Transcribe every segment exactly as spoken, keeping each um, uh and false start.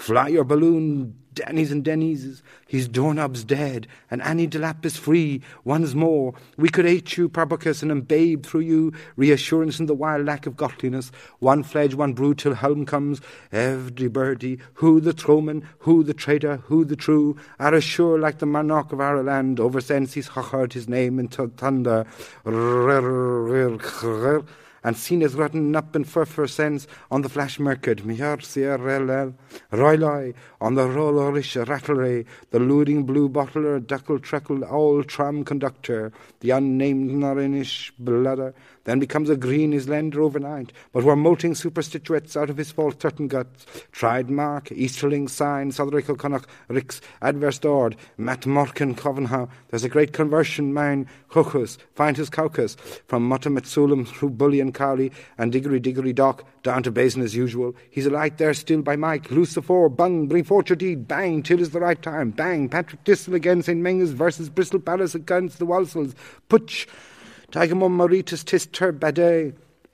Fly your balloon, Danny's and Denny's, his doorknob's dead, and Annie Delap is free. Once more, we could hate you, Parbucus, and embabe through you reassurance in the wild lack of godliness. One fledge, one brood, till home comes. Every birdie, who the throwman, who the traitor, who the true, are assure like the monarch of our land, over sense he's heard his name into thunder. And seen as rotten up in fur sense on the flash merked, Miar Sierrel, Royloi, on the rollerish rattleray, the luding blue bottler, duckle treckle, owl tram conductor, the unnamed Norinish bladder, then becomes a green his lender overnight, but we're molting superstitutes out of his false turton guts. Tried mark, Easterling sign, Southrickle Connacht, Rix, adverse dord, Matt Morkin Covenhow, there's a great conversion mine, Hochus, find his caucus, from Mutametsulum through Bully and Cowley, and Diggory Diggory Dock, down to Basin as usual. He's alight there still by Mike, Lucifer, bung, bring forth your deed, bang, till is the right time, bang, Patrick Thistle against Saint Menges versus Bristol Palace against the Walsals, putsch, Tigamum Mauritius tis ter baday.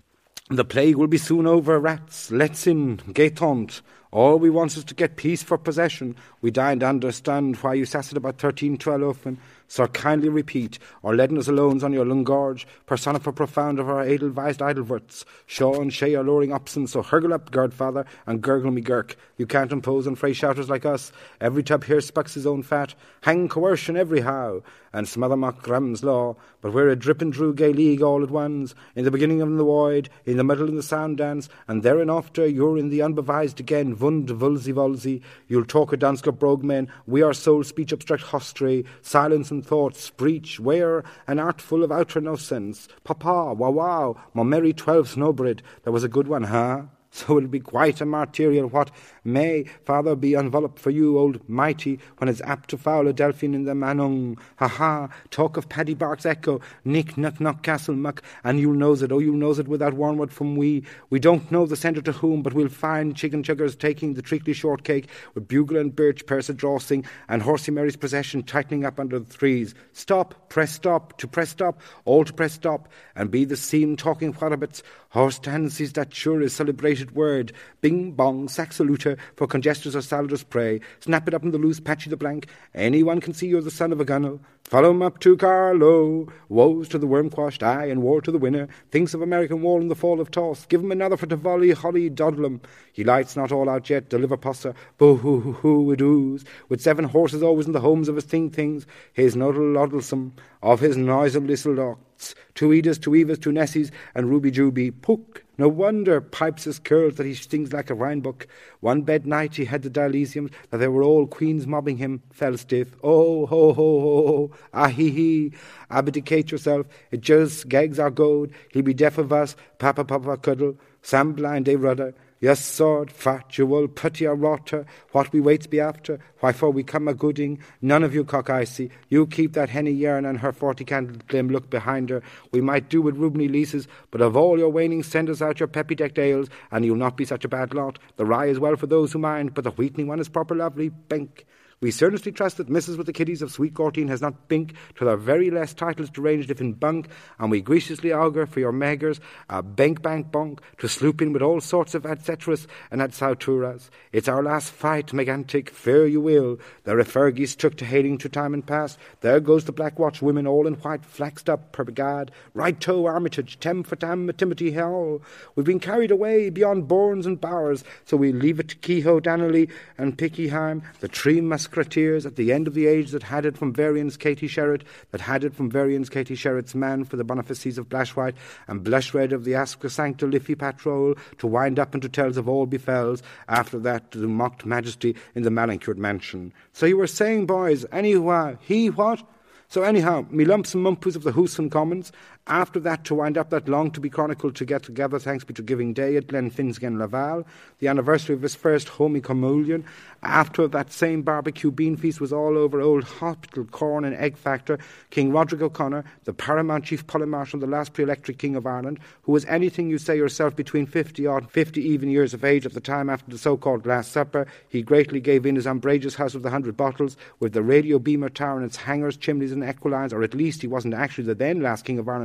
The plague will be soon over, rats. Let's in, gaetant. All we want is to get peace for possession. We dined understand why you sassed about thirteen twelve often. So kindly repeat, or leaden us alone on your lung gorge, persona for profound of our edelvised idleworts. Shaw and Shay are lowering upson, so hurgle up, Gurdfather, and gurgle me girk. You can't impose on frey shouters like us. Every tub here spucks his own fat. Hang coercion every how, and smother mock Graham's law. But we're a drippin' drew gay league all at once. In the beginning of the void, in the middle in the sound dance, and therein after you're in the unbevised again, vund vulzy vulzy. You'll talk a dansker brogmen, we are soul speech obstruct hostray, silence and thoughts, breach, where an art full of outer no sense. Papa, wow wow, my merry twelve snowbread, that was a good one, huh? So it'll be quite a martyrial what may, Father, be enveloped for you, old mighty, when it's apt to foul a delphine in the manung. Ha ha, talk of Paddy Bark's echo, Nick Nuck Nuck Castle Muck, and you'll knows it, oh you'll knows it without one word from we. We don't know the centre to whom, but we'll find chicken chuggers taking the treacly shortcake, with bugle and birch persa drawsing, and Horsey Mary's procession tightening up under the trees. Stop, press stop, to press stop, all to press stop, and be the scene talking whatabots. Horse tansies that sure is celebrated word. Bing bong, saxaluta, for congesters or saladers pray. Snap it up in the loose, patchy the blank. Anyone can see you're the son of a gunno. Follow 'em up to Carlo. Woes to the worm-quashed eye and war to the winner. Thinks of American wall in the fall of toss. Give him another for Tivoli, Holly, Dodlem. He lights not all out yet, deliver possa. Boo-hoo-hoo, it ooze. With seven horses always in the homes of his thing-things. His noddle loddlesome, of his noisome little lots. Two Ediths, two Evas, two Nessies, and Ruby Juby. Pook. No wonder pipes his curls that he stings like a rhinebuck. One bed night he had the dilesiums, that they were all queens mobbing him, fell stiff. Oh, ho, ho, ho, ho, ah, hee, hee. Abdicate yourself, it just gags our goad. He'll be deaf of us, papa, papa, cuddle. Sam blind, eh, rudder. Yes, sword, fat, you will putty a rotter. What we waits be after, why for we come a gooding. None of you cock icy. You keep that henny yarn and her forty candle glim look behind her. We might do with Rubney leases, but of all your waning send us out your peppy decked ales, and you'll not be such a bad lot. The rye is well for those who mind, but the wheatening one is proper lovely. Bink. We earnestly trust that Missus with the Kiddies of Sweet Gortine has not bink to their very less titles deranged if in bunk, and we graciously augur for your meagers a bank bank bonk to sloop in with all sorts of et ceteras and et sauturas. It's our last fight, megantic, fare you will. The refergees took to hailing to time and past. There goes the Black Watch women all in white, flaxed up, per brigade. Right toe, Armitage, tem for tam, Timothy Hall. We've been carried away beyond bourns and bowers, so we leave it to Kehoe, Daneley, and Pickyheim, the three musketeers at the end of the age that had it from Varian's Katie Sherritt, that had it from Varian's Katie Sherritt's man for the Bonifaces of Blashwhite, and Blushred of the Ascasancta Liffey Patrol, to wind up into tales of all befalls, after that to the mocked majesty in the Malincured mansion. So you were saying, boys, anyhow, he what? So anyhow, me lumps and mumpus of the Houston Commons, after that to wind up that long to be chronicled to get together, thanks be to Giving Day at Glenfinnsgen Laval, the anniversary of his first homey communion. After that same barbecue bean feast was all over old hospital corn and egg factor, King Roderick O'Connor, the paramount chief polymarshal, the last pre-electric king of Ireland, who was anything you say yourself between fifty odd, fifty even years of age at the time after the so-called Last Supper, he greatly gave in his umbrageous house of the hundred bottles, with the radio beamer tower and its hangers, chimneys and equilines, or at least he wasn't actually the then last king of Ireland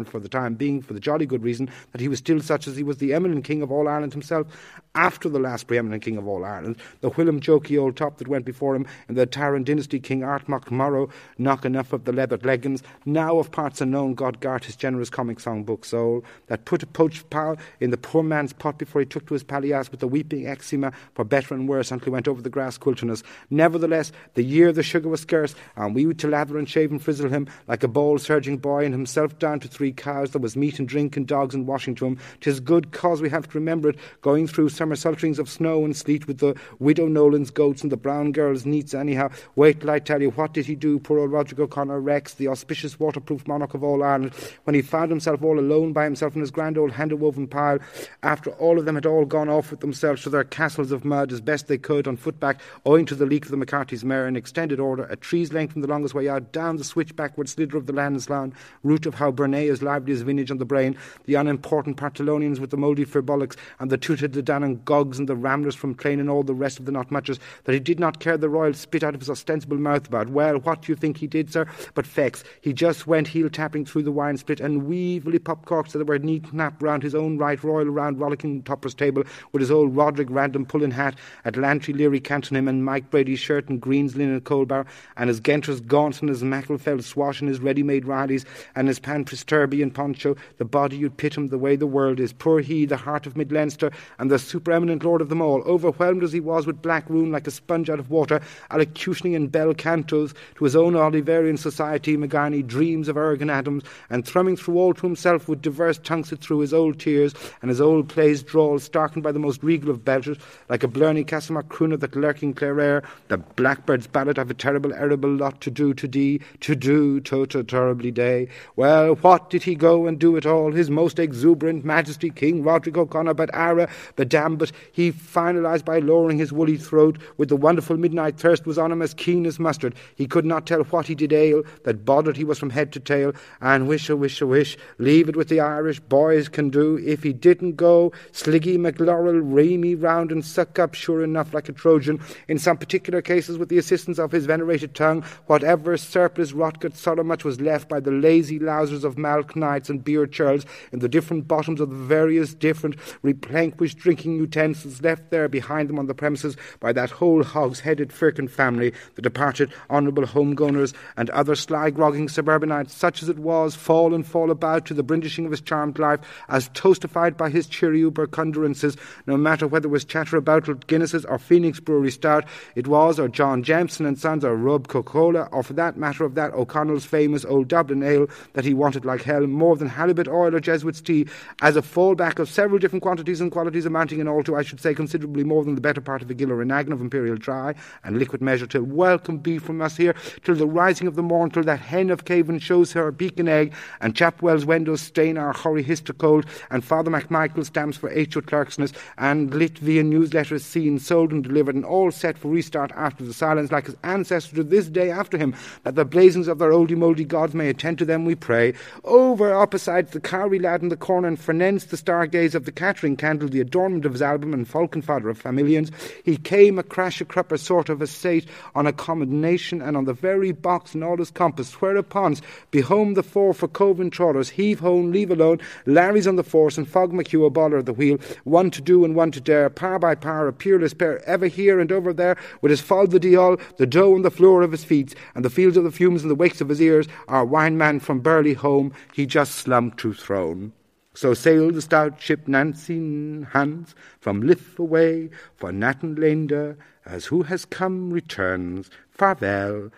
for the time being, for the jolly good reason that he was still such as he was the eminent king of all Ireland himself, after the last preeminent king of all Ireland, the whilom jokey old top that went before him in the Taran dynasty, King Art Mac Morrow, knock enough of the leathered leggings, now of parts unknown, God guard his generous comic song book soul, that put a poached pal in the poor man's pot before he took to his palliasse with the weeping eczema for better and worse until he went over the grass quiltiness. Nevertheless, the year the sugar was scarce, and we to lather and shave and frizzle him like a bold surging boy, and himself down to three cows, there was meat and drink and dogs and washing to him. 'Tis good cause we have to remember it, going through summer sultrings of snow and sleet with the widow Nolan's goats and the brown girl's neats anyhow. Wait till I tell you, what did he do, poor old Roger O'Connor Rex, the auspicious waterproof monarch of all Ireland, when he found himself all alone by himself in his grand old hand-woven pile, after all of them had all gone off with themselves to their castles of mud as best they could on footback, owing to the leak of the McCarthy's mare in extended order, a tree's length from the longest way out, down the switch backward slither of the Lanslown, route of how Bernay is lively as vintage on the brain, the unimportant Partolonians with the mouldy firbullocks, and the tooted the Dannon Gogs and the Ramblers from Train and all the rest of the not muches, that he did not care the royal spit out of his ostensible mouth about. Well, what do you think he did, sir? But fex, he just went heel-tapping through the wine split and weevily pop corks that were neat-napped round his own right royal round rollicking topper's table, with his old Roderick Random pullin hat at Lantry Leary canton him, and Mike Brady's shirt and Green's linen coalbar, and his Genter's gaunts and his Macklefeld swash and his ready-made Rileys, and his pan Pristurby and poncho, the body you'd pit him the way the world is. Poor he, the heart of Mid-Leinster, and the supereminent lord of them all, overwhelmed as he was with black rune like a sponge out of water, allocutioning in bel cantos to his own Oliverian society, Magarney dreams of Ergan Adams, and thrumming through all to himself with diverse tongues it through his old tears and his old plays drawls, starkened by the most regal of belchers, like a Blarney Castlemark crooner that lurking clear air, the blackbird's ballad of a terrible, terrible lot to do to dee, to do to to terribly day. Well, what did he go and do it all? His most exuberant majesty, King Roderick O'Connor, but ara, bedam, but he finalised by lowering his woolly throat with the wonderful midnight thirst was on him as keen as mustard. He could not tell what he did ail, that bothered he was from head to tail, and wish a wish a wish, leave it with the Irish boys can do. If he didn't go, Sliggy McLaurel ream me round and suck up sure enough like a Trojan, in some particular cases with the assistance of his venerated tongue, whatever surplus rotgut sorrow much was left by the lazy lousers of Malk Knights and beer churls in the different bottoms of the various different replanquished drinking utensils left there behind them on the premises by that whole hogs-headed Firkin family, the departed honourable homegoers and other sly-grogging suburbanites, such as it was, fall and fall about to the brindishing of his charmed life, as toastified by his cheery ubercondurances, no matter whether it was Chatteraboutle Guinnesses or Phoenix Brewery Stout, it was, or John Jameson and Sons, or Rub Coca-Cola, or for that matter of that O'Connell's famous old Dublin ale that he wanted like hell, more than halibut oil or Jesuit's tea, as a fallback of several different quantities and qualities amounting in all to, I should say, considerably more than the better part of a gill or an agn of imperial dry and liquid measure, till welcome be from us here, till the rising of the morn, till that hen of Cavan shows her beacon egg, and Chapwell's windows stain our hoary hister cold, and Father MacMichael stamps for H O Clerksness, and Litvian newsletters seen, sold and delivered, and all set for restart after the silence, like his ancestors to this day after him, that the blazings of their oldie-mouldy gods may attend to them, we pray. Over opposite the Cowrie lad in the corner, and Fernence the stargaze of the catering candle, the adornment of his album, and falcon fodder of familions, he came a crash a crupper sort of a sate on a combination, and on the very box and all his compass, whereupon behome the four for Coven trawlers, heave home, leave alone, Larry's on the force, and Fog McHugh a baller at the wheel, one to do and one to dare, par by par, a peerless pair, ever here and over there, with his fall the diol, the dough on the floor of his feet, and the fields of the fumes in the wakes of his ears, our wine man from Burley home, he just slumped to throne. So sailed the stout ship Nancy Hans from Liff away for Natten Lander, as who has come returns. Farewell,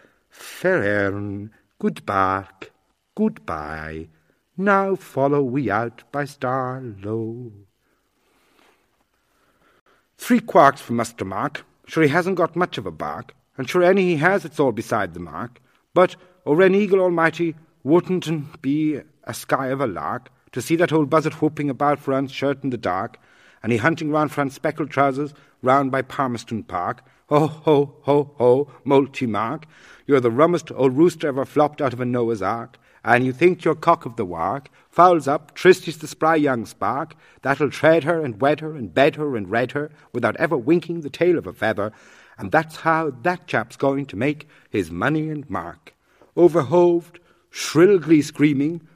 fair goodbark, goodbye. Now follow we out by Star Low. Three quarks for Muster Mark. Sure he hasn't got much of a bark, and sure any he has, it's all beside the mark. But, O Wren Eagle Almighty, wouldn't it be a sky of a lark to see that old buzzard whooping about for Aunt's shirt in the dark, and he hunting round for Aunt's speckled trousers round by Palmerston Park? Ho, ho, ho, ho, Multy Mark, you're the rummest old rooster ever flopped out of a Noah's Ark, and you think you're cock of the wark. Fowls up, Tristy's the spry young spark, that'll tread her and wed her and bed her and red her, without ever winking the tail of a feather, and that's how that chap's going to make his money and mark. Overhoved, shrill glee screaming,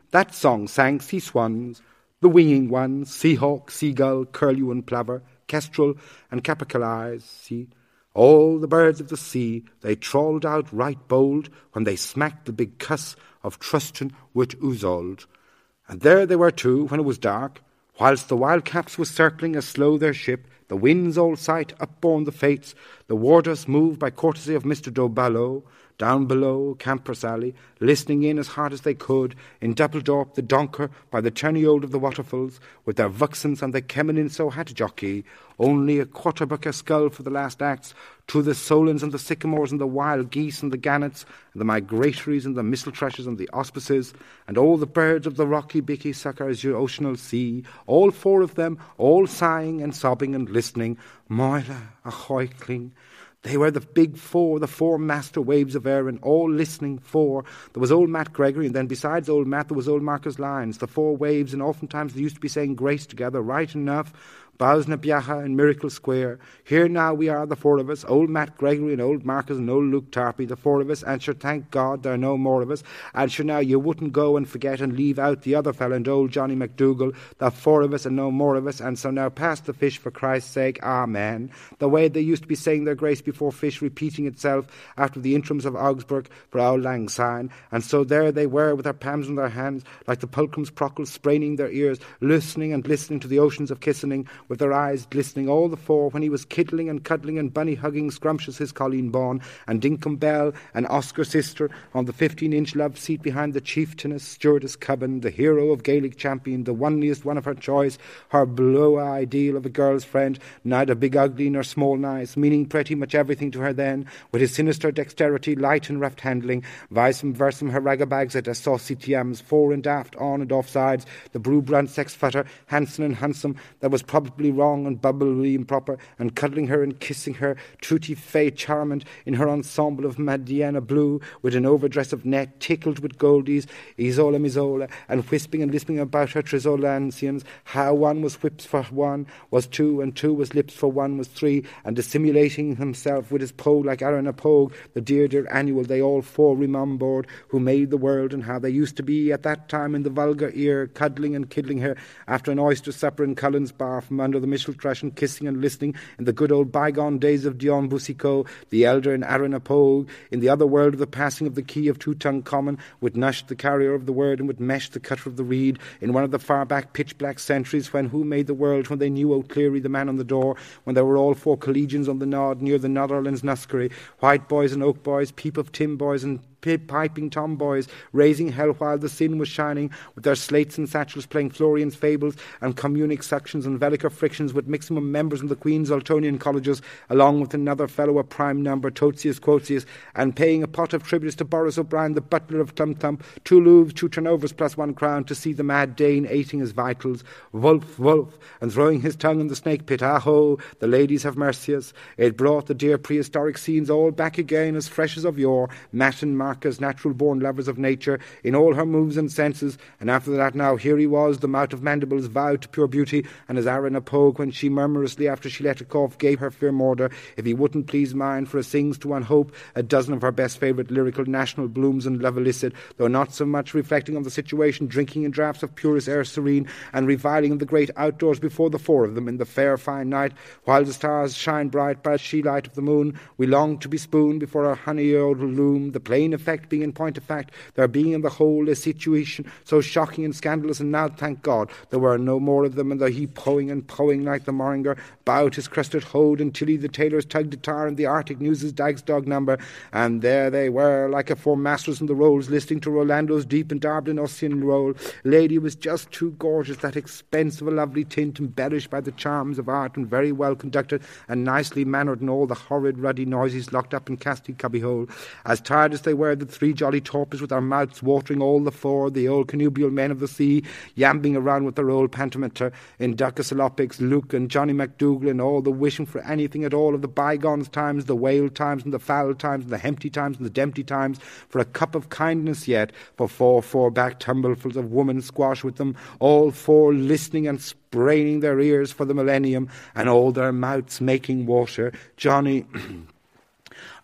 that song sang sea swans, the winging ones, sea-hawk, seagull, curlew and plover, kestrel and capercaillie, see, all the birds of the sea, they trawled out right bold when they smacked the big cuss of Trustin with Uzold. And there they were too, when it was dark, whilst the wild caps was circling as slow their ship, the winds all sight upborne the fates, the warders moved by courtesy of Mister D'Oballo, down below Camper's Alley, listening in as hard as they could, in Doubledorp the donker by the tourney old of the waterfalls, with their vuxens and they kemen in so had jockey, only a quarterbuck a skull for the last acts, to the solons and the sycamores and the wild geese and the gannets, and the migratories and the mistle thrushes and the auspices, and all the birds of the rocky bicky suckers your oceanal sea, all four of them, all sighing and sobbing and listening, Moila a hoikling. They were the big four, the four master waves of Erin, all listening for. There was old Matt Gregory, and then besides old Matt there was old Marcus Lyons, the four waves, and oftentimes they used to be saying grace together, right enough, Bowsna Biacha in Miracle Square. Here now we are, the four of us, old Matt Gregory and old Marcus and old Luke Tarpey, the four of us, and sure, thank God there are no more of us, and sure now you wouldn't go and forget and leave out the other fella and old Johnny McDougall, the four of us and no more of us, and so now pass the fish for Christ's sake, amen. The way they used to be saying their grace before fish, repeating itself after the interims of Augsburg for Auld Lang Syne, and so there they were with their palms in their hands, like the Pulcrum's prockles, spraining their ears, listening and listening to the oceans of Kissening, with their eyes glistening, all the four, when he was kiddling and cuddling and bunny-hugging scrumptious his Colleen Bawn, and Dinkum Bell and Oscar's sister on the fifteen-inch love seat behind the chieftainess Stewardess Cubbon, the hero of Gaelic champion, the oneliest one of her choice, her blue ideal of a girl's friend, neither big ugly nor small nice, meaning pretty much everything to her then, with his sinister dexterity, light and rough handling, vicem versum her ragabags at a saucy tiams, fore and aft, on and off sides, the Brubran sex futter, handsome and handsome, that was probably wrong and bubbly improper, and cuddling her and kissing her, truty fay charmant, in her ensemble of Madiana blue, with an overdress of net, tickled with goldies, Isola Misola, and whispering and lisping about her Trisolancians, how one was whips for one, was two, and two was lips for one, was three, and dissimulating himself with his pogue like Aaron a pogue, the dear, dear annual they all four remembered, who made the world, and how they used to be at that time in the vulgar ear, cuddling and kiddling her, after an oyster supper in Cullen's bar, from under the Michel Thrush, and kissing and listening in the good old bygone days of Dion Boucicault, the elder in Aaron a pogue, in the other world of the passing of the key of Tutankhamun, with Nush the carrier of the word, and with Mesh the cutter of the reed, in one of the far back pitch black centuries, when who made the world, when they knew O'Cleary the man on the door, when there were all four collegians on the nod near the Netherlands nuskery, white boys and oak boys, peep of Tim boys and piping tomboys, raising hell while the sin was shining, with their slates and satchels playing Florian's fables and communic suctions and velica frictions with maximum members in the Queen's Ultonian colleges, along with another fellow of prime number, Totius Quotius, and paying a pot of tributes to Boris O'Brien, the butler of Tum Tum, two loaves, two turnovers plus one crown, to see the mad Dane eating his vitals, wolf, wolf, and throwing his tongue in the snake pit. Ah-ho, the ladies have mercy us. It brought the dear prehistoric scenes all back again as fresh as of yore, Matt and Mark as natural-born lovers of nature, in all her moves and senses, and after that now here he was, the mouth of mandibles vowed to pure beauty, and as Aaron a pogue, when she murmurously, after she let a cough, gave her firm order, if he wouldn't please mine, for a sings to one hope, a dozen of her best favourite lyrical national blooms and love illicit, though not so much reflecting on the situation, drinking in draughts of purest air serene, and reviling in the great outdoors before the four of them, in the fair fine night, while the stars shine bright by the she-light of the moon, we long to be spooned before our honey-odor loom, the plain effect being in point of fact, there being in the whole a situation so shocking and scandalous, and now, thank God, there were no more of them, and the he poing and poing like the Morringer, bowed his crested hode, and Tilly the tailor's tugged a tar, and the Arctic News' Dag's dog number, and there they were, like a four masters in the rolls, listening to Rolando's deep and Darblin Ossian roll. Lady was just too gorgeous, that expense of a lovely tint, embellished by the charms of art, and very well conducted, and nicely mannered in all the horrid ruddy noises locked up in Casty cubbyhole. As tired as they were, the three jolly torpors with our mouths watering, all the four, the old connubial men of the sea, yambing around with their old pantometer in Duckasalopics, Luke and Johnny McDougall, and all the wishing for anything at all of the bygones times, the whale times, and the foul times, and the hempty times, and the dempty times, for a cup of kindness yet, for four four-back tumblefuls of woman squash with them, all four listening and spraining their ears for the millennium, and all their mouths making water. Johnny...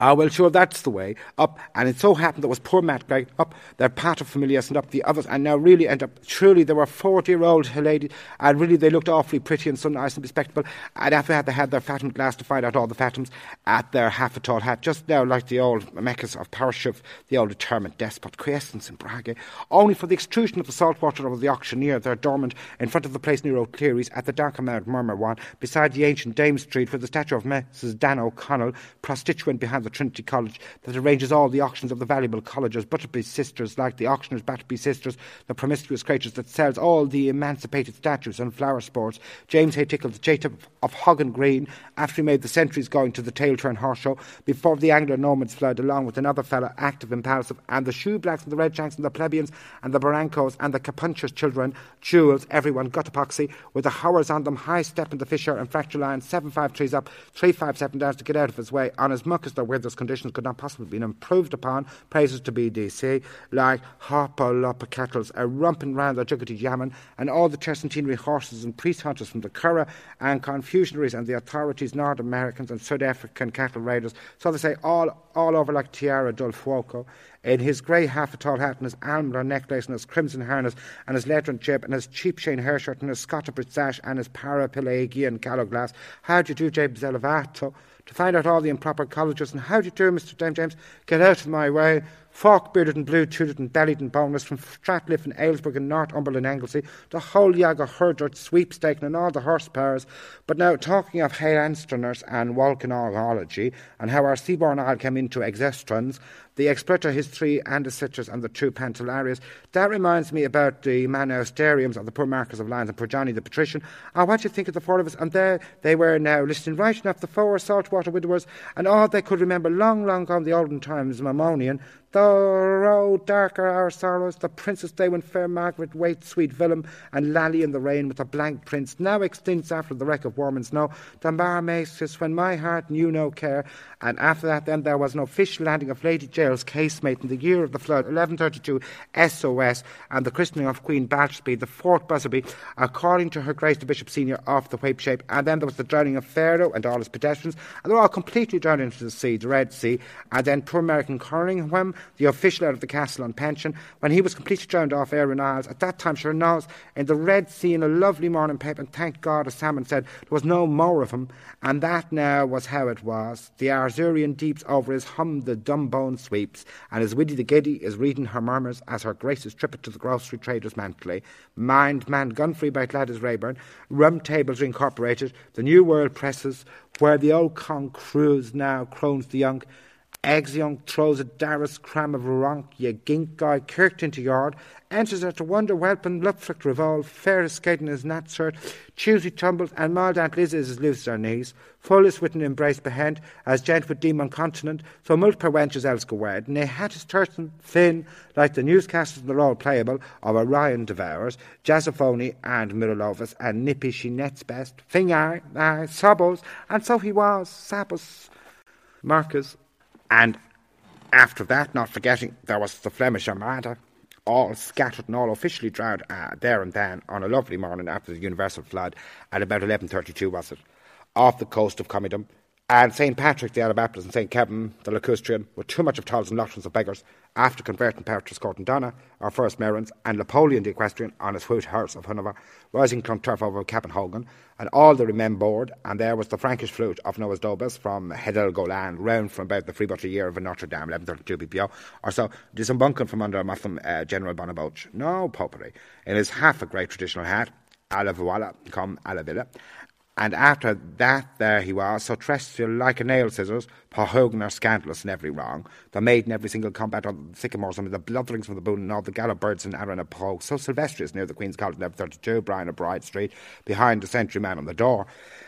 Ah, well, sure, that's the way. Up, and it so happened there was poor Matt Gregg up, their paterfamilias, and up the others, and now really end up, truly, there were forty-year-old ladies, and really they looked awfully pretty and so nice and respectable, and after that they had their fatum glass to find out all the fatums at their half-a-tall hat, just now like the old meccas of Parashuf, the old determined despot, quiescence in Braga, only for the extrusion of the salt water of the auctioneer, there dormant in front of the place near O'Cleary's, at the dark amount murmur one, beside the ancient Dame Street, where the statue of Missus Dan O'Connell, prostituent behind the Trinity College, that arranges all the auctions of the valuable colleges, Butterby's sisters, like the auctioneer's Batterby sisters, the promiscuous creatures that sells all the emancipated statues and flower sports. James Hay tickled the Jacob of Hoggan Green, after he made the centuries going to the tail turn horse show, before the Anglo-Normans fled, along with another fellow, active, impulsive, and the shoe blacks and the red shanks and the plebeians and the barancos and the capunchers children, jewels, everyone, gut epoxy, with the howers on them, high step in the fisher and fracture line, seven five trees up, three five seven down to get out of his way, on as much as their weather's conditions could not possibly be improved upon, praises to B D C, like hopper lopper kettles, a rumping round the juggety yammon, and all the tercentenary horses and priest hunters from the Curragh and Confucianaries and the authorities, North Americans and South African cattle raiders, so they say, all all over like Tiara del Fuoco, in his grey half-a-tall hat and his almond necklace and his crimson harness and his leathern jib and his cheap chain hair shirt and his Scottish sash and his parapelagian callow glass. How do you do, James Elevato? To find out all the improper colleges, and how do you do, Mister Dame James? Get out of my way. Fork-bearded and blue-tooted and bellied and boneless, from Stratliff and Aylesbury and Northumberland Anglesey, the whole Yaga Herdert sweepstake and all the horsepowers. But now, talking of Hale-Ansterners and Vulcanology, and how our seaborne isle came into existence, the exploiter, his three Andesitchers and the two Pantalarias, that reminds me about the Manausteriums of the poor Marquess of Lyons and poor Johnny the Patrician. Oh, what do you think of the four of us? And there they were now, listening right enough, the four saltwater widowers, and all they could remember long, long gone the olden times, Mammonian, the road darker our sorrows, the princess day when fair Margaret waits sweet Willem, and Lally in the rain with the blank prince, now extinct after the wreck of Warman Snow, the Marmasis when my heart knew no care, and after that then there was no fish landing of Lady Jael's casemate in the year of the flood, eleven thirty-two S O S, and the christening of Queen Balchby, the fourth Busby, according to her Grace the Bishop Senior of the Whape Shape, and then there was the drowning of Pharaoh and all his pedestrians, and they were all completely drowned into the sea, the Red Sea, and then poor American Corningham, the official out of the castle on pension, when he was completely drowned off Aran Isles, at that time, sure knows, in the Red Sea in a lovely morning paper, and thank God, as Salmon said, there was no more of him, and that now was how it was. The Arzurian deeps over his hum the dumb bone sweeps, and his widdy the giddy is reading her murmurs as her graces trippet to the grocery traders mentally. Mind man gun-free by Gladys Rayburn, rum tables are incorporated, the New World presses, where the old Con Cruise now crones the young, eggs young throws a Darras cram of ronk, ye gink guy kirked into yard, enters at a wonder whelping lupflick revolve, fair skating his nat shirt, choosy tumbles, and mild Aunt Liz is loose her knees, fullest with an embrace behend, as gent with demon continent, so multiple wenches else go wed, and they had his turton thin, like the newscasters they're all playable, of Orion Devours, Jazzophony and Miralovus, and Nippy she nets best, Thing I, I, Sobos, and so he was, Sabos, Marcus. And after that, not forgetting, there was the Flemish Armada, all scattered and all officially drowned uh, there and then on a lovely morning after the universal flood at about eleven thirty-two, was it, off the coast of Comydom. And Saint Patrick the Anabaptist and Saint Kevin the Lacustrian, with too much of tolls and lochans of beggars, after converting Patrick's Court and Donna, our first Merrins, and Napoleon the Equestrian on his whoot horse of Hanover, rising Clonturf over Capenhagen, and all the remembered, and there was the Frankish flute of Noah's Dobus from Hedel-Golan, round from about the freebooter year of Notre Dame, eleven thirty-two B P O, or so, disembunken from under Motham uh, General Bonaboch. No popery. In his half a great traditional hat, a la voila, come a la villa. And after that there he was, so terrestrial like a nail scissors, Pahogan are scandalous in every wrong, the maid in every single combat on the sycamores, and the blutherings from the boon, and all the gallop birds in Arran Pogue, so Silvestrious near the Queen's College, eleven thirty-two, Brian of Bride Street, behind the sentry man on the door.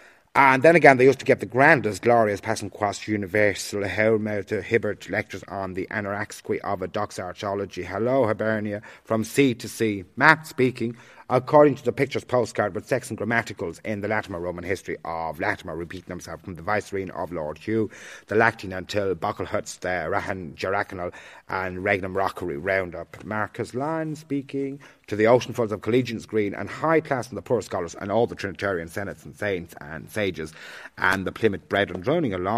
And then again, they used to get the grandest, glorious passing quas universal hail to Hibbert lectures on the Anoraxqui of a Doc's Archaeology. Hello, Hibernia, from sea to sea. Matt speaking, according to the picture's postcard with sex and grammaticals in the Latimer Roman history of Latimer, repeating himself from the Viceroy of Lord Hugh, the Lactine until Bucklehuts, the Rahan Jaracanal, and Regnum Rockery roundup. Marcus Lyne speaking to the oceanfuls of Collegians Green and high class and the poor scholars and all the Trinitarian senates and saints and sages and the Plymouth brethren droning along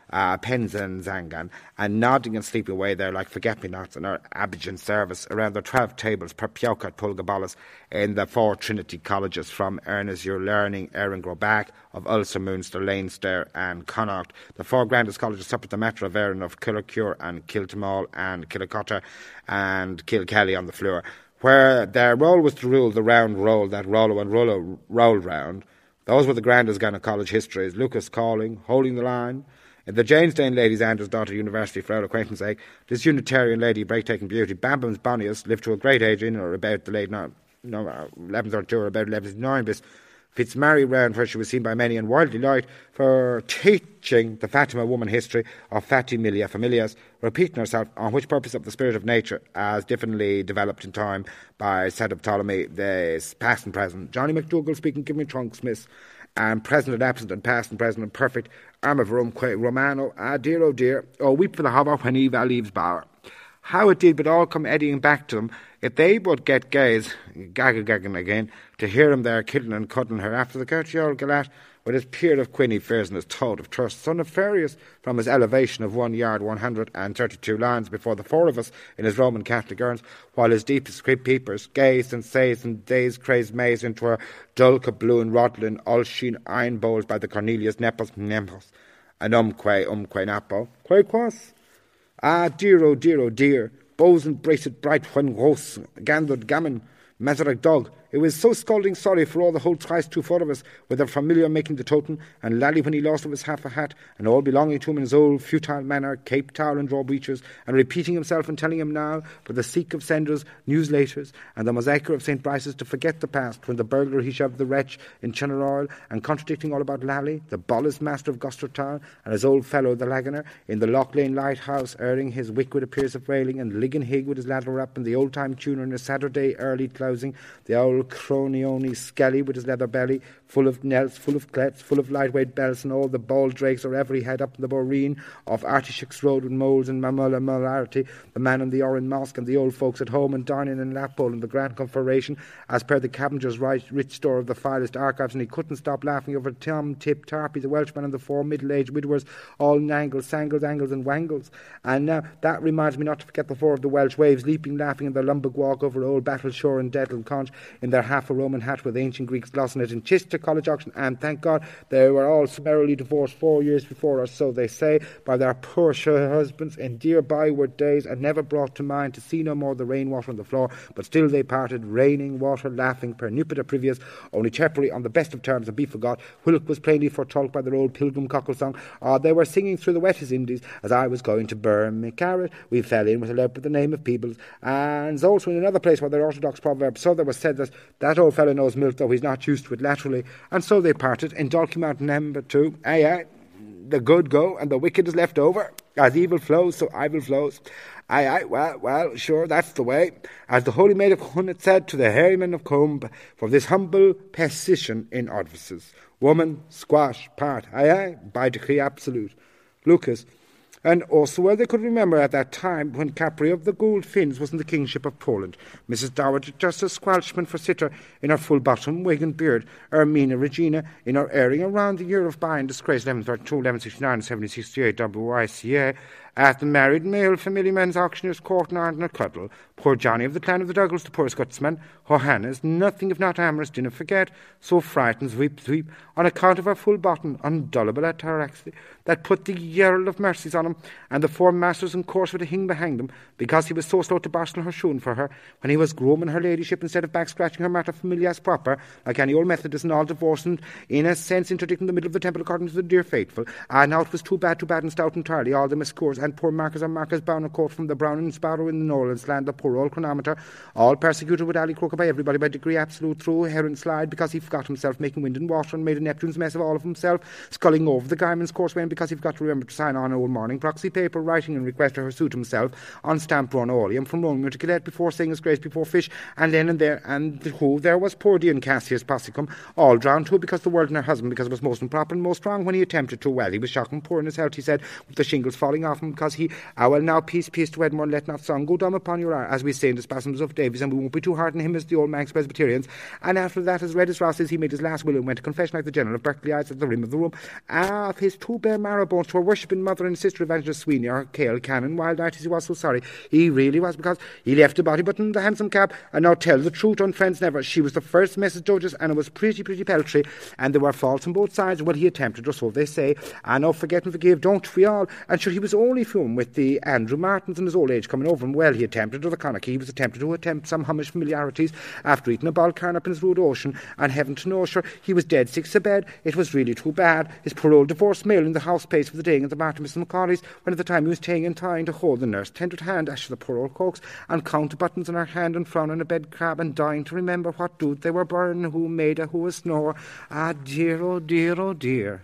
uh, Penzance Zangan, and nodding and sleeping away there like forget-me-nots in our Abidjan service around their twelve tables per Piocat Pulgabolas in the four Trinity colleges from Ernest Your Learning, Erin Grobach of Ulster, Munster, Leinster and Connacht. The four grandest colleges separate the matter of Erin of Killicure and Kiltimall and Killicotter and Kilkelly on the floor, where their role was to rule the round roll that Rollo and Rollo rolled round. Those were the grandest gynaecology histories. Lucas Calling, Holding the Line. In the Janesdale Ladies Anders Daughter University, for our acquaintance sake, this Unitarian lady, breathtaking beauty, Bambam's Bonniest, lived to a great age in or about the late no, no, eleven thirty-two or about eleven fifty-nine, bis Fitzmary round, where she was seen by many in wild delight for teaching the Fatima woman history of Fatimilia Familias, repeating herself, on which purpose of the spirit of nature, as differently developed in time by Sedab Ptolemy, the past and present. Johnny McDougall speaking, give me trunks, miss, and present and absent and past and present and perfect, arm of Rumque Romano, ah dear, oh dear, oh weep for the hobber when Eva leaves Bower. How it did but all come eddying back to them, if they but get gaze, gagga-gagging again, to hear him there killing and cutting her after the Courtier Galat, with his peer of Quinny fears and his toad of trust, so nefarious from his elevation of one yard one hundred and thirty-two lines before the four of us in his Roman Catholic urns, while his deepest creep peepers gazed and says and days crazed maze into her dull kabloon rodlin, all-sheen iron bowls by the Cornelius Nepos Nempos, and umque umque napo, que quas? Ah, dear, oh dear, oh dear, bows and braced bright when gross, gandered gammon, Mazarek dog. It was so scalding sorry for all the whole trice two four of us, with their familiar making the totem, and Lally when he lost of his half a hat, and all belonging to him in his old futile manner, cape towel and draw breeches, and repeating himself and telling him now, for the sake of senders, newslaters, and the mosaicer of Saint Bryce's to forget the past, when the burglar he shoved the wretch in Chenaroil, and contradicting all about Lally, the bollis master of Gloucestertown, and his old fellow the Laganer, in the Loch Lane lighthouse, airing his wick with appears of railing, and Ligon Hig with his ladder rap, and the old-time tuner in a Saturday early closing, the old Cronioni Skelly with his leather belly, full of knells, full of clets, full of lightweight bells, and all the bald drakes or every head up in the boreen of Artishook's Road with moles and mamulla molarity, the man in the Oran Mosque, and the old folks at home, and dining in Lappole, and the Grand Conferation, as per the Cabinger's right, rich store of the filest archives, and he couldn't stop laughing over Tom, Tip, Tarpy, the Welshman, and the four middle-aged widowers, all nangles, sangles, angles, and wangles. And now that reminds me not to forget the four of the Welsh waves, leaping, laughing in their lumber walk over old Battle Shore and Dedal Conch, in their half a Roman hat with ancient Greeks glossing it in Chichester College auction, and thank God they were all summarily divorced four years before, or so they say, by their poor sure husbands in dear byward days, and never brought to mind to see no more the rainwater on the floor, but still they parted, raining water, laughing, per nupita previous, only chirpily on the best of terms, and be forgot, whilk was plainly foretold by their old pilgrim cockle song, or uh, they were singing through the wettest Indies, as I was going to burn me carrot, we fell in with a leop with the name of Peebles, and also in another place where their orthodox proverb, so there was said that that old fellow knows milk, though he's not used to it laterally, and so they parted in Dalkey Mountain number two. Aye, aye, the good go, and the wicked is left over. As evil flows, so evil flows. Aye, aye, well, well, sure, that's the way. As the holy maid of Hunnet said to the hairyman of Combe, for this humble position in offices, woman, squash, part, aye, aye, by decree absolute. Lucas. And also well they could remember at that time when Capri of the Gould Finns was in the kingship of Poland, Missus Dowager Justice Squelchman for sitter in her full bottom wig and beard, Ermina Regina in her airing around the year of buying disgrace eleven thirty-two, eleven sixty-nine, seventeen sixty-eight, W I C A, at the married male family men's auctioneer's court in Arden or Cuddle, poor Johnny of the clan of the Douglas, the poor Scotsman, Johannes, nothing if not amorous, dinna forget, so frightens weep weep, on account of her full bottom, undullable at her actually, that put the Yerl of Mercies on him, and the four masters in course with a hing behind him, because he was so slow to barstle her shoon for her, when he was grooming her ladyship instead of back scratching her mater familias proper, like any old Methodist and all divorcing, in a sense interdicting the middle of the temple according to the dear faithful. Ah, now it was too bad, too bad and stout entirely, all them scores, and poor Marcus and Marcus bound a coat from the Brown and Sparrow in the Nolan's land, the poor old chronometer, all persecuted with Ali Croker by everybody by degree absolute through Heron Slide, because he forgot himself, making wind and water, and made a Neptune's mess of all of himself, sculling over the Guyman's Courseway, because he forgot to remember to sign on old morning proxy paper, writing in request to her suit himself on stamp run oleum from Romeo to Gillette before saying his grace before fish, and then and there and who there was poor Dean Cassius Possicum, all drowned too, because the world and her husband, because it was most improper and most wrong when he attempted to. Well, he was shocking poor in his health, he said, with the shingles falling off him, cause he, ah, well, now, peace, peace to Edmund, let not song go dumb upon your eye, as we say in the spasms of Davies, and we won't be too hard on him as the old Manx Presbyterians. And after that, as red as Ross's, he made his last will and went to confession like the general of Berkeley eyes at the rim of the room. Ah, of his two bare marrow bones to her worshipping mother and sister Evangelist Sweeney, or Cale Cannon, wild night as he was so sorry. He really was, because he left a body but in the handsome cab, and now tell the truth on friends never. She was the first Missus Doges, and it was pretty, pretty peltry, and there were faults on both sides. Well, he attempted, or so they say. I know, forget and forgive, don't we all? And sure, he was only from with the Andrew Martins in his old age coming over him. Well, he attempted, or the Connacht, he was attempted to attempt some hummish familiarities after eating a Balcarn up in his rude ocean, and heaven to know, sure, he was dead sick to bed. It was really too bad. His poor old divorced male in the house place for the day at the Martin Missus Macaulay's, when at the time he was taking and tying to hold the nurse tendered hand, as the poor old cokes, and count the buttons in her hand, and frown on a bed crab, and dying to remember what dood they were burning, who made a, who a snore. Ah, dear, oh dear, oh dear.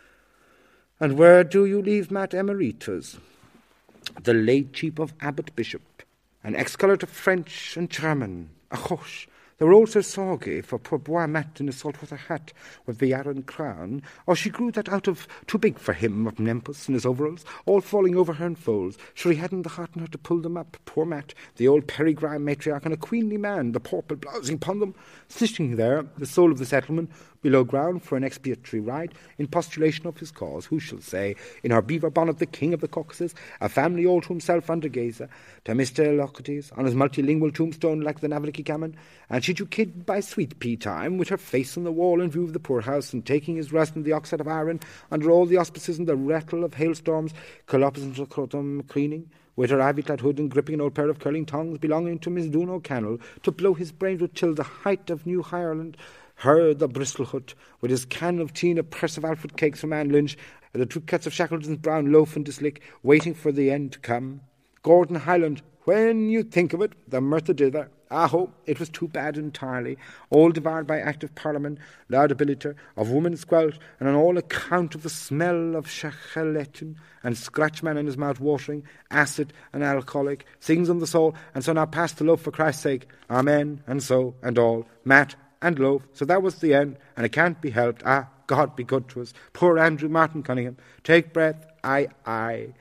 And where do you leave Matt Emeritus, the late chief of Abbot Bishop, an ex-scholar of French and German, a hush? They were also sorgy for poor boy Matt in his saltwater hat with the Arran crown, or she grew that out of too big for him of Nempus in his overalls, all falling over her in folds. Sure, he hadn't the heart in her to pull them up, poor Matt, the old Peregrine matriarch, and a queenly man, the purple blousing upon them, sitting there, the soul of the settlement, below ground for an expiatory rite, in postulation of his cause, who shall say, in her beaver bonnet the king of the Caucasus, a family old to himself under Gaza, to Mister Locates, on his multilingual tombstone like the Navaliki Gammon, and she'd you kid by sweet pea time, with her face on the wall in view of the poorhouse, and taking his rest in the oxide of iron, under all the auspices and the rattle of hailstorms, colopus and crotum cleaning, with her ivy-clad hood and gripping an old pair of curling tongues belonging to Miss Doon O'Cannell, to blow his brains with till the height of New Ireland, her the Bristol hut, with his can of tea and a press of Alfred cakes from Anne Lynch, and the two cuts of Shackleton's brown loaf and dislick, waiting for the end to come. Gordon Highland, when you think of it, the mirth dither. Aho, it was too bad entirely, all devoured by Act of Parliament, laudability, of woman squelch, and on all account of the smell of shachaletin, and Scratchman in his mouth watering, acid and alcoholic, sings on the soul, and so now pass the loaf for Christ's sake. Amen, and so, and all, Matt and loaf. So that was the end, and it can't be helped. Ah, God be good to us. Poor Andrew Martin Cunningham. Take breath, aye, aye.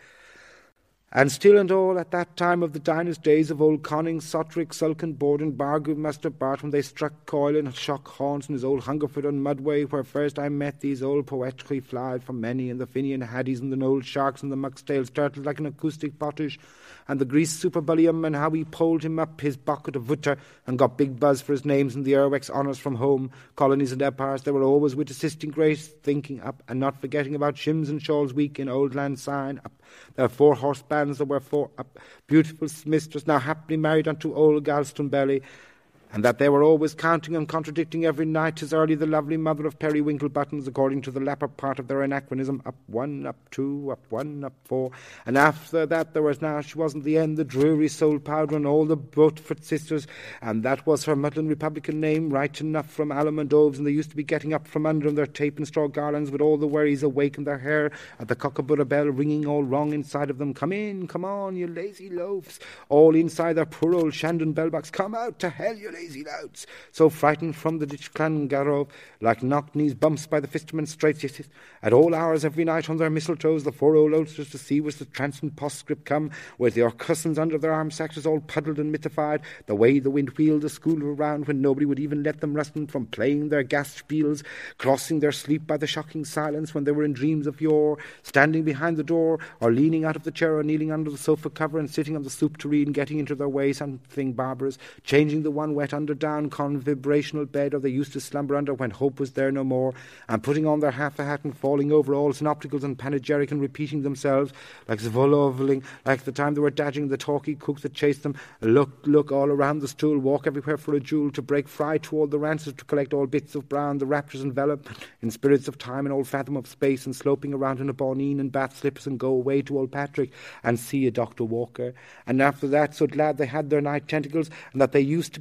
And still and all at that time of the diners' days of old Conning, Sotrick, Sulkin, Borden, Bargood, Master Bart, when they struck coil and shock haunts in his old Hungerford and Mudway, where first I met these old poetry flied from many, and the Finian haddies and the old sharks and the muckstails turtled like an acoustic potash, and the greased superbullium, and how he pulled him up his bucket of butter and got big buzz for his names and the Erwex honours from home, colonies and empires. They were always with assisting grace, thinking up, and not forgetting about Shims and Shawls week in Old Land Sign up. There were four horse bands, there were four up, beautiful mistress, now happily married unto old Galston Belly, and that they were always counting and contradicting every night as early the lovely mother of Periwinkle Buttons, according to the latter part of their anachronism, up one, up two, up one, up four. And after that there was now, she wasn't the end, the dreary soul powder and all the Beaufort sisters, and that was her Mutlin Republican name, right enough from Alum and Doves, and they used to be getting up from under in their tape and straw garlands with all the worries awake in their hair, at the Cockaburra bell ringing all wrong inside of them. Come in, come on, you lazy loafs, all inside their poor old Shandon bell-box. Come out to hell, you lazy lazy louts, so frightened from the ditch clan garrow, like knock-knees bumps by the Fisterman straits, yes, yes. At all hours every night on their mistletoes, the four old oldsters to see was the transient postscript come, with their cousins under their arm sacks all puddled and mythified, the way the wind wheeled the school around when nobody would even let them rest from playing their gas spiels, crossing their sleep by the shocking silence when they were in dreams of yore, standing behind the door, or leaning out of the chair, or kneeling under the sofa cover and sitting on the stoop to read and getting into their way something barbarous, changing the one wet under-down convibrational bed, or they used to slumber under when hope was there no more, and putting on their half a hat and falling over all synopticals and panegyric and repeating themselves like Zvoloveling, like the time they were dodging the talky cook that chased them, look, look all around the stool, walk everywhere for a jewel, to break fry to all the rances, to collect all bits of brown, the raptures envelop in spirits of time and old fathom of space, and sloping around in a bawneen and bath slippers, and go away to old Patrick and see a Doctor Walker. And after that, so glad they had their night tentacles, and that they used to be flapping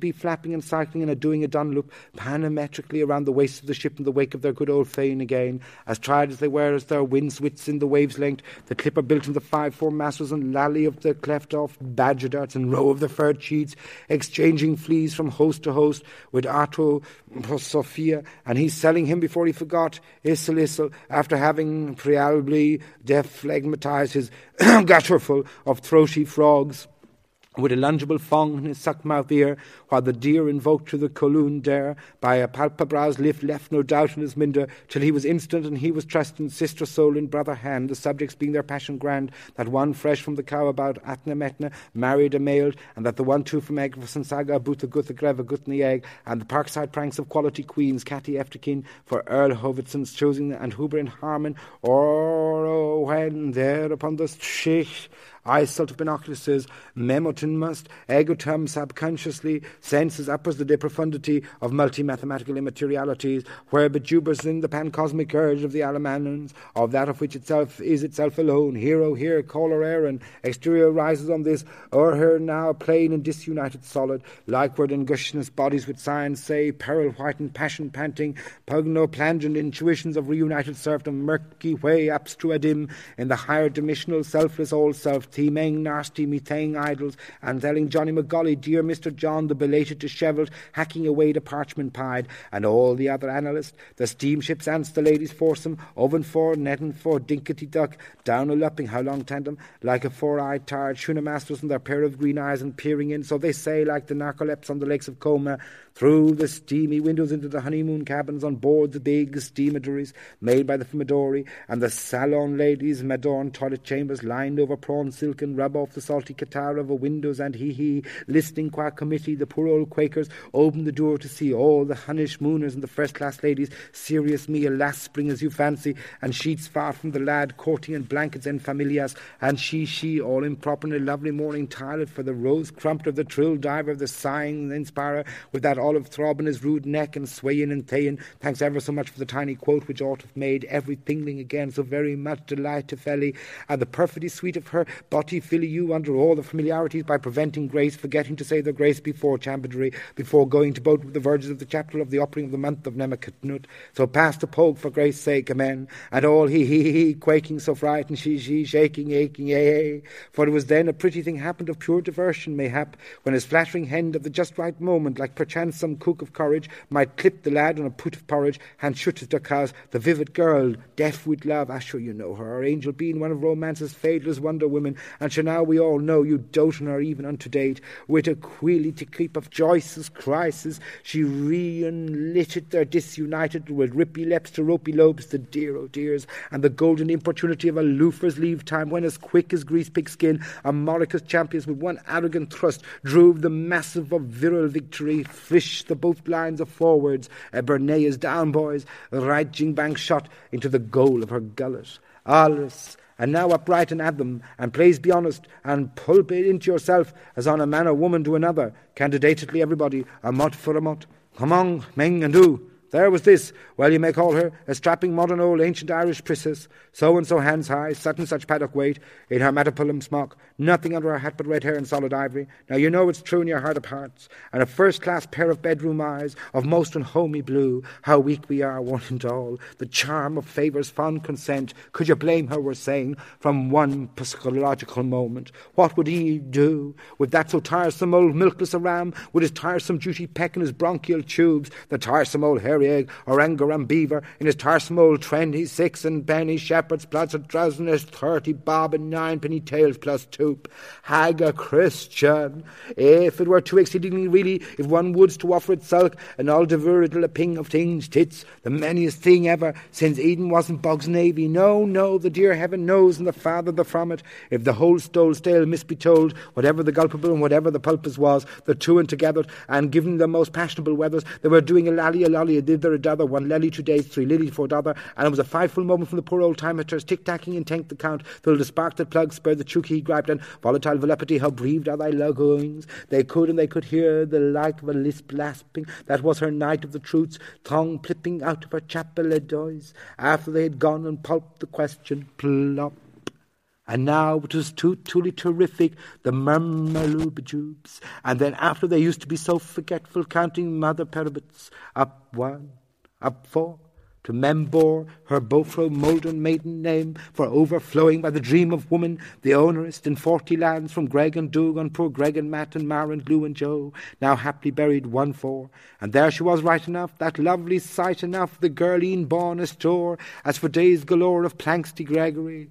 strapping and cycling and a doing a Dunlop panometrically around the waist of the ship in the wake of their good old Fane again, as tried as they were as their windswits in the waves' length, the clipper built in the five-four masters and lally of the cleft-off badger darts and row of the furred sheets, exchanging fleas from host to host with Arto Sophia, and he selling him before he forgot Issel Issel, after having prealably deflegmatized his gutterful of throaty frogs with a lungible fong in his suck-mouth ear, while the deer invoked to the colloon dare by a palpabra's lift left no doubt in his minder, till he was instant and he was trusting, sister soul in brother hand, the subjects being their passion grand, that one fresh from the cow about Atna Metna married a male, and that the one two from egg and saga boot gutha greva gutni egg, and the parkside pranks of quality queens, Catty Efterkin for Earl Hovitson's choosing, and Huber and Harman, or oh, when there upon the sheikh eyesight of binoculars, Memotin must, egotum subconsciously, senses uppers the de profundity of multi-mathematical immaterialities, where bejubers in the pancosmic urge of the Alamanans, of that of which itself is itself alone, hero here, caller Aaron, exterior rises on this, o'er her now plain and disunited solid, likeward and gushness bodies with science say, peril whitened, passion panting, pugno plangent intuitions of reunited serfdom, murky way abstruadim, in the higher dimensional selfless all self, teeming nasty methane idols, and telling Johnny McGolly, dear Mister John, the belated dishevelled, hacking away the parchment pied, and all the other analysts, the steamships ants, the ladies foursome, oven for, netting for, dinkety duck, down a lupping, how long tandem, like a four-eyed tired schooner masters and their pair of green eyes and peering in, so they say, like the narcolepts on the lakes of Coma, through the steamy windows into the honeymoon cabins on board the big steamadories made by the Fumidori, and the salon ladies' adorned toilet chambers lined over prawn silk and rub off the salty catarrh of a windows, and hee-hee, listening qua committee, the poor old Quakers open the door to see all the Hunnish mooners and the first-class ladies, serious me a last spring as you fancy, and sheets far from the lad, courting and blankets and familias, and she, she, all improper in a lovely morning toilet for the rose-crumped of the trill diver of the sighing inspirer, with that olive throb in his rude neck and swaying and thayin. Thanks ever so much for the tiny quote which ought to have made every thingling again so very much delight to felly, and the perfidy sweet of her body filly you under all the familiarities by preventing grace, forgetting to say the grace before chambadry, before going to boat with the verges of the chapter of the offering of the month of Nemakatnut. So pass the pogue for grace sake, amen. And all he he he quaking so frightened, she she shaking, aching, eh, eh. For it was then a pretty thing happened of pure diversion, mayhap, when his flattering hand at the just right moment, like perchance some cook of courage, might clip the lad on a put of porridge, and shoot his duckas, the vivid girl, deaf with love, ah sure you know her, our angel being one of romance's fadeless wonder women, and sure now we all know you dote on her even unto date, with a queely to keep of Joyce's crisis, she re-unlitted their disunited, with rippy leps to ropey lobes, the dear oh dears, and the golden importunity of a loofer's leave time, when as quick as grease pig skin, a Moricus champions with one arrogant thrust drove the massive of virile victory, fish the both lines of forwards, a Bernea's down boys, right jingbank shot into the goal of her gullet. Alice, and now upright and at them, and please be honest, and pulp it into yourself, as on a man or woman to another, candidately everybody, a mot for a mot. Come on, meng and do. There was this, well, you may call her a strapping modern old ancient Irish princess, so-and-so hands high, such and such paddock weight, in her matapulum smock, nothing under her hat but red hair and solid ivory. Now you know it's true in your heart of hearts, and a first-class pair of bedroom eyes, of most and homey blue, how weak we are, one and all, the charm of favours, fond consent, could you blame her, we're saying, from one psychological moment? What would he do with that so tiresome old milkless a ram, with his tiresome duty peck in his bronchial tubes, the tiresome old hairy egg, or Angaram beaver, in his tiresome old twenty six and penny shepherds, plus a dozen his thirty bob and nine penny tails plus toop. Haga Christian, if it were too exceedingly really, if one woods to offer itself an all devourable a ping of things tits, the manyest thing ever, since Eden wasn't Bog's navy. No, no, the dear heaven knows, and the Father the from it, if the whole stole stale must be told, whatever the gulpable and whatever the pulpus was, the two and together, and given the most passionable weathers, they were doing a lally a lolly a dither a d'other, one lally two days, three lily four d'other, and it was a five full moment from the poor old timeters tick-tacking and tanked the count, till the spark that plug spurred the chooky he griped, and volatile volupity, how breathed are thy lugoings. They could and they could hear the like of a lisp lasping, that was her night of the truths, tongue plipping out of her chapel edoys, after they had gone and pulped the question plop. And now it was too truly terrific, the murmurloobajubes. And then after they used to be so forgetful, counting mother parabits, up one, up four, to Membor, her Bofro Molden maiden name, for overflowing by the dream of woman, the ownerist in forty lands, from Greg and Doug on poor Greg and Matt and Mar and Lou and Joe, now haply buried one for. And there she was right enough, that lovely sight enough, the girleen born a store, as for days galore of Planksty Gregory,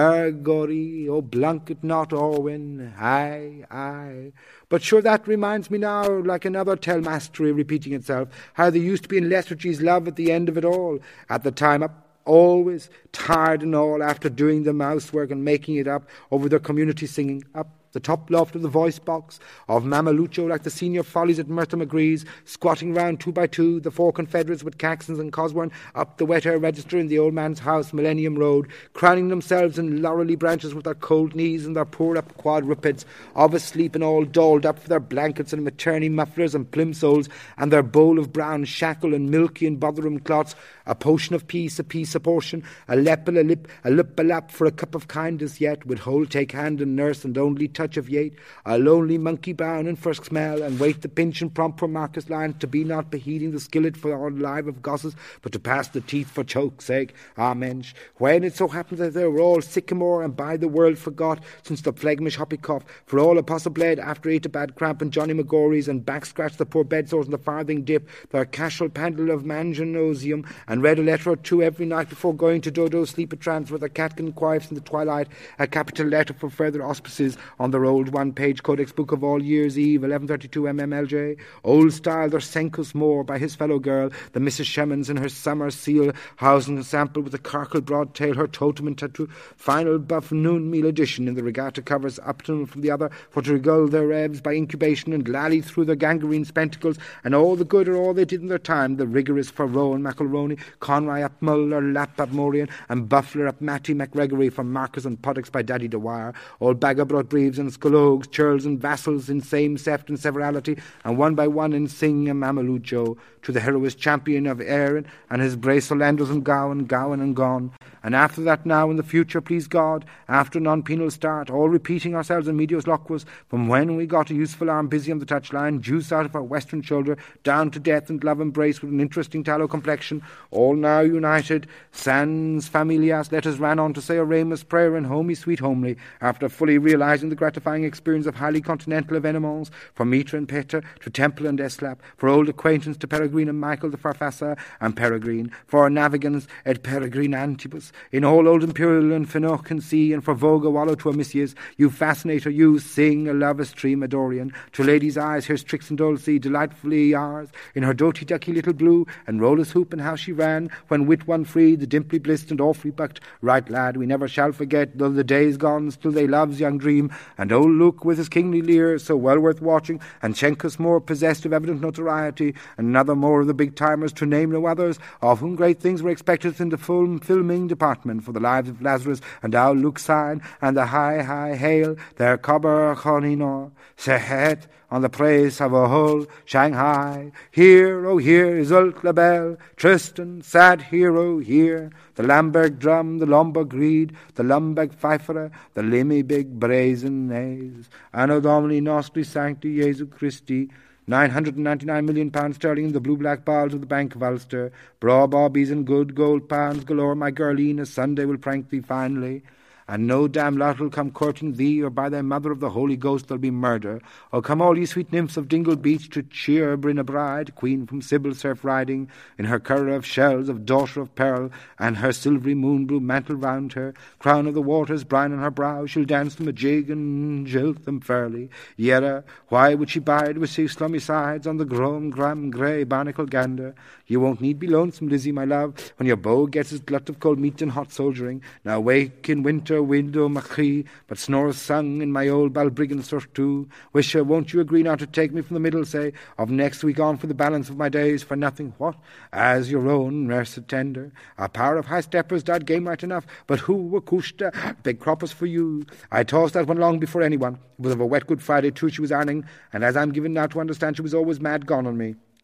Ergory, O Blunkett not Orwin, aye, aye. But sure that reminds me now, like another tell-mastery repeating itself, how there used to be in Lethargy's love at the end of it all, at the time up, always, tired and all, after doing the mousework and making it up, over the community singing, up the top loft of the voice box, of Mamalucho like the senior follies at Murtha McGree's, squatting round two by two, the four confederates with Caxtons and Cosworn, up the wet air register in the old man's house, Millennium Road, crowning themselves in laurely branches with their cold knees and their poor up quadrupeds, of asleep and all dolled up for their blankets and maternity mufflers and plimsolls, and their bowl of brown shackle and milky and botherham clots, a potion of peace, a peace a portion, a leppel, a lip, a lip a lap for a cup of kindness yet, with whole take hand and nurse and only touch of yate, a lonely monkey bound and first smell, and wait the pinch and prompt for Marcus Lyons to be not beheating the skillet for our live of gosses, but to pass the teeth for choke's sake. Ah, mensch, when it so happened that they were all sycamore and by the world forgot, since the phlegmish hoppy cough, for all apostle bled after ate a bad cramp and Johnny McGorry's, and back scratched the poor bed sores and the farthing dip, their casual pandle of manganosium, and read a letter or two every night before going to Dodo's sleep a trance with a catkin quaifs in the twilight, a capital letter for further auspices on their old one-page codex book of all years Eve, eleven thirty-two M M L J, old style their Sencus Moore by his fellow girl, the Missus Shemmons in her summer seal, housing a sample with a carkle broad tail, her totem and tattoo, final buff noon meal edition in the regatta covers Upton from the other, for to regull their revs by incubation and lally through their gangrene spectacles, and all the good or all they did in their time, the rigorous for Rowan McElroney, Conroy up Mull or Lap up Morian, and Buffler up Matty McGregory from Marcus and Poddocks by Daddy Dwyer, all Bagabroad Breves and Scollogues, churls and vassals in same seft and severality, and one by one in sing a Mamalucho, to the heroist champion of Erin, and his brace Orlandos and Gowan, Gowan and gone. And after that now in the future, please God, after non-penal start, all repeating ourselves in medios loquos, from when we got a useful arm busy on the touchline, juice out of our western shoulder, down to death and love embrace with an interesting tallow complexion, all now united, sans familias, letters ran on to say Oremus prayer and homey sweet homely, after fully realizing the gratifying experience of highly continental evenements, from Mitra and Peter to Temple and Eslap, for old acquaintance to Peregrine and Michael the Farfassa and Peregrine, for navigans et Peregrine Antibus, in all old Imperial and Finoch and sea, and for Voga Wallow to Amissias, you fascinator, you sing a love a stream Adorian, to ladies' eyes here's tricks and Dulcie, delightfully ours, in her doty ducky little blue, and rollers hoop and how she ran, when wit won free, the dimply blissed and awfully bucked, right lad, we never shall forget, though the day's gone, still they love's young dream, and old Luke with his kingly leer, so well worth watching, and Chenkos more possessed of evident notoriety, and another more of the big-timers, to name no others, of whom great things were expected in the film filming department, for the lives of Lazarus and our Luke sign, and the high, high hail, their cobber chonino, sehet, on the praise of a whole Shanghai. Here, oh here is Ult Labelle, Tristan, sad hero, here, the Lamberg drum, the Lombard reed, the Lumberg fifera, the Limmy big brazen nays, Anno Domini Nostri Sancti Jesu Christi, nine hundred ninety-nine million pounds sterling in the blue-black balls of the Bank of Ulster, braw bobbies and good gold pounds galore, my girleen, a Sunday will prank thee finely. And no damn lot will come courting thee, or by thy mother of the Holy Ghost there'll be murder. O come all ye sweet nymphs of Dingle Beach to cheer Brina Bride, queen from Sybil surf riding, in her currer of shells of daughter of pearl, and her silvery moon blue mantle round her, crown of the waters brine on her brow, she'll dance them a jig and jilt them fairly. Yera, why would she bide with sea slummy sides on the grom gram grey barnacle gander? You won't need be lonesome, Lizzie, my love, when your beau gets his glut of cold meat and hot soldiering. Now wake in winter, window Machree, but snores sung in my old Balbriggan surtout. Wisher, won't you agree now to take me from the middle, say, of next week on for the balance of my days, for nothing, what? As your own nurse tender. A power of high steppers died game right enough, but who were kushta? Big croppers for you. I tossed that one long before anyone. It was of a wet Good Friday too she was ironing, and as I'm given now to understand, she was always mad gone on me.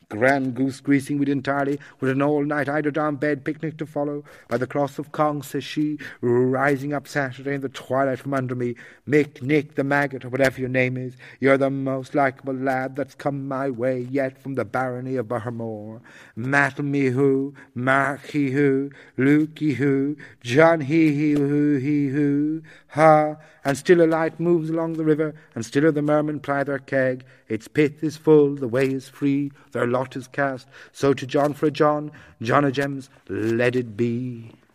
grand goose greasing we'd entirely, with an all-night eider-down bed picnic to follow. By the cross of Cong, says she, rising up Saturday in the twilight from under me, Mick, Nick, the maggot, or whatever your name is, you're the most likeable lad that's come my way yet from the barony of Buttermore. Mattle me who, Mark he who, Luke he who, John he he who he who, ha, and still a light moves along the river, and stiller the mermen ply their keg. Its pith is full, the way is free, their lot is cast. So to John for a John, John a Gems, let it be.